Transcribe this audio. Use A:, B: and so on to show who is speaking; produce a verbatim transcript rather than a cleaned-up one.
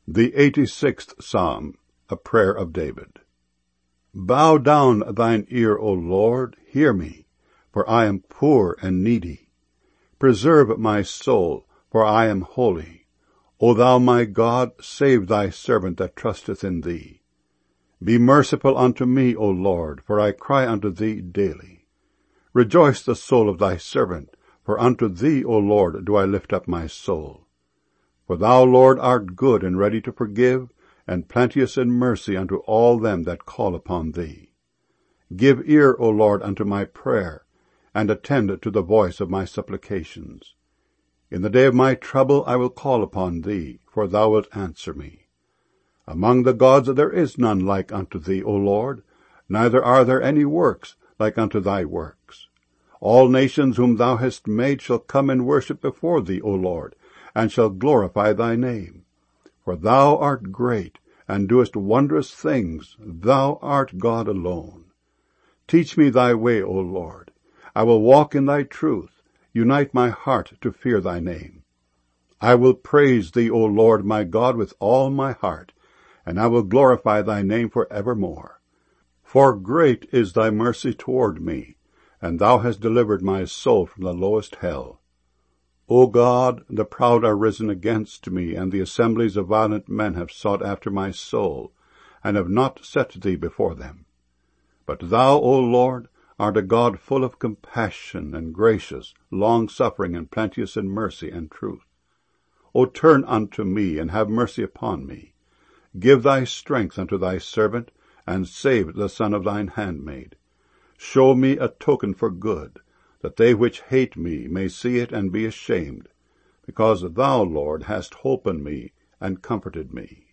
A: The eighty-sixth Psalm, a prayer of David. Bow down thine ear, O Lord, hear me, for I am poor and needy. Preserve my soul, for I am holy. O thou my God, save thy servant that trusteth in thee. Be merciful unto me, O Lord, for I cry unto thee daily. Rejoice the soul of thy servant, for unto thee, O Lord, do I lift up my soul. For thou, Lord, art good and ready to forgive, and plenteous in mercy unto all them that call upon thee. Give ear, O Lord, unto my prayer, and attend to the voice of my supplications. In the day of my trouble I will call upon thee, for thou wilt answer me. Among the gods there is none like unto thee, O Lord, neither are there any works like unto thy works. All nations whom thou hast made shall come and worship before thee, O Lord, and shall glorify thy name. For thou art great, and doest wondrous things. Thou art God alone. Teach me thy way, O Lord. I will walk in thy truth. Unite my heart to fear thy name. I will praise thee, O Lord my God, with all my heart, and I will glorify thy name for evermore. For great is thy mercy toward me, and thou hast delivered my soul from the lowest hell. O God, the proud are risen against me, and the assemblies of violent men have sought after my soul, and have not set thee before them. But thou, O Lord, art a God full of compassion and gracious, long-suffering, and plenteous in mercy and truth. O turn unto me, and have mercy upon me. Give thy strength unto thy servant, and save the son of thine handmaid. Show me a token for good, that they which hate me may see it and be ashamed, because thou, Lord, hast holpen me and comforted me.